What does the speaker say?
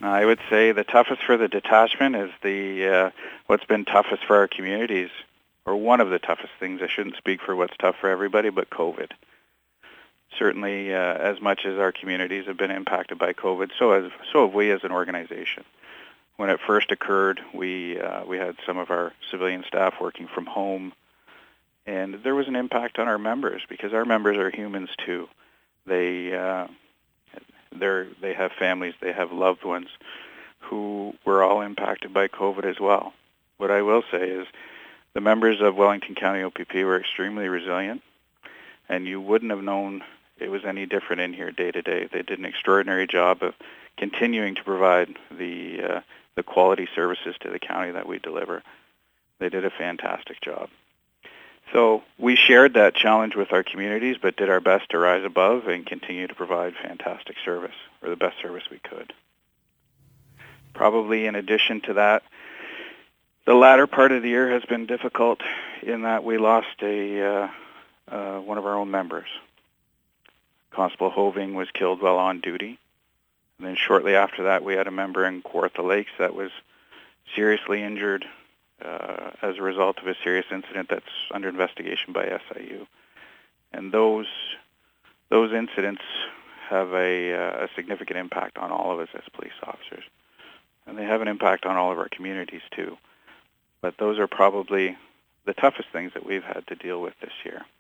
I would say the toughest for the detachment is what's been toughest for our communities, or one of the toughest things. I shouldn't speak for what's tough for everybody, but COVID. Certainly, as much as our communities have been impacted by COVID, so have we as an organization. When it first occurred, we had some of our civilian staff working from home, and there was an impact on our members because our members are humans too. They have families, they have loved ones who were all impacted by COVID as well. What I will say is the members of Wellington County OPP were extremely resilient, and you wouldn't have known it was any different in here day to day. They did an extraordinary job of continuing to provide the quality services to the county that we deliver. They did a fantastic job. So we shared that challenge with our communities, but did our best to rise above and continue to provide fantastic service, or the best service we could. Probably in addition to that, the latter part of the year has been difficult in that we lost one of our own members. Constable Hoving was killed while on duty. And then shortly after that, we had a member in Kawartha Lakes that was seriously injured as a result of a serious incident that's under investigation by SIU. And those incidents have a significant impact on all of us as police officers. And they have an impact on all of our communities too. But those are probably the toughest things that we've had to deal with this year.